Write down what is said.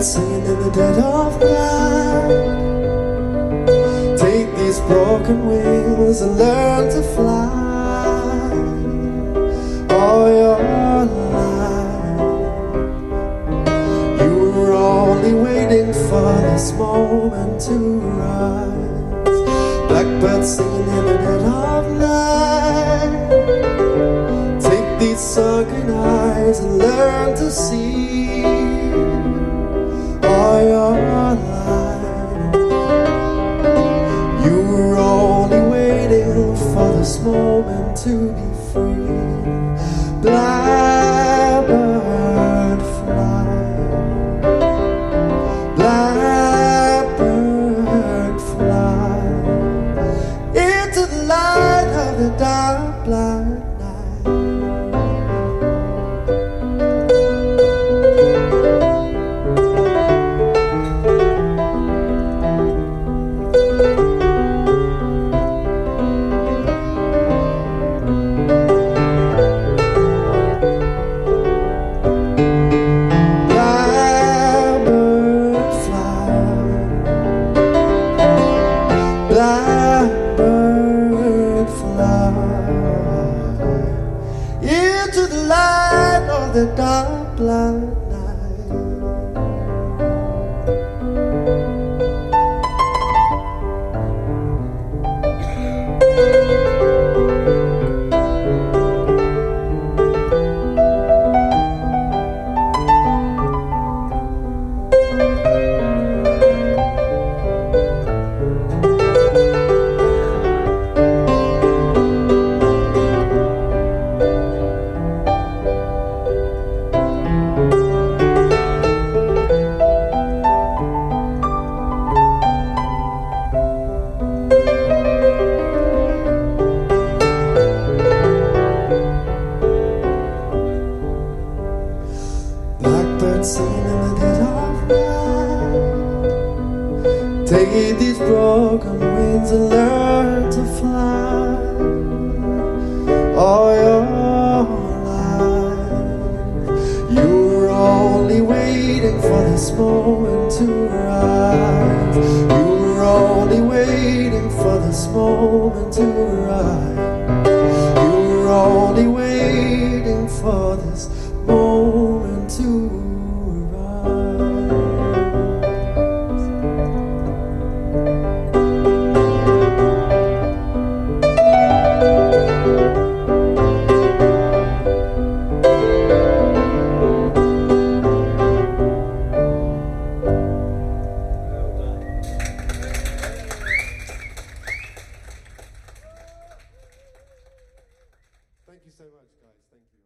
Blackbird singing in the dead of night. Take these broken wings and learn to fly all your life. You were only waiting for this moment to rise. Blackbird singing in the dead of night. Take these sunken eyes and learn to see all your life. You were only waiting for this moment to be free. Blackbird fly, blackbird fly into the light of the dark black night. Blackbird fly into the light of the dark black night. Blackbird singing in the dead of night. Take these broken wings and learn to fly all your life. You were only waiting for this moment to rise. You were only waiting for this moment to rise. You were only waiting for this moment to rise. Thank you so much, guys. Thank you.